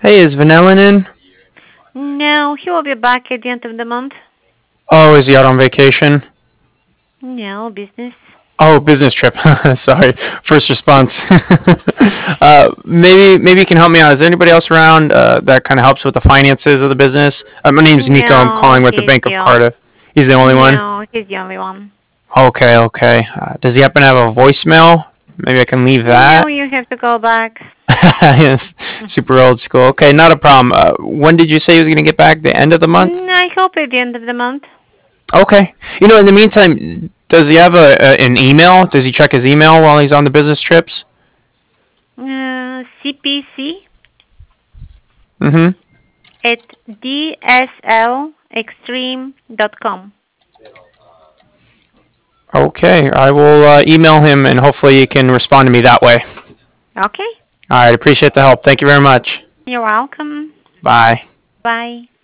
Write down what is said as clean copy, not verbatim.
Hey, is Vanellan in? No, he will be back at the end of the month. Oh, is he out on vacation? No, business. Oh, business trip. Sorry, first response. Maybe you can help me out. Is there anybody else around that kind of helps with the finances of the business? My name's Nico. I'm No, calling with the he's Bank the of Cardiff. He's the only one. no, he's the only one. Okay, okay. Does he happen to have a voicemail? Maybe I can leave No, that. you have to go back. Yes, super old school. Okay, not a problem. When did you say he was going to get back? The end of the month? I hope at the end of the month. Okay. In the meantime, does he have an email? Does he check his email while he's on the business trips? CPC Mm-hmm. at dslextreme.com. Okay, I will email him and hopefully he can respond to me that way. Okay, All right, appreciate the help. Thank you very much. you're welcome. Bye. Bye.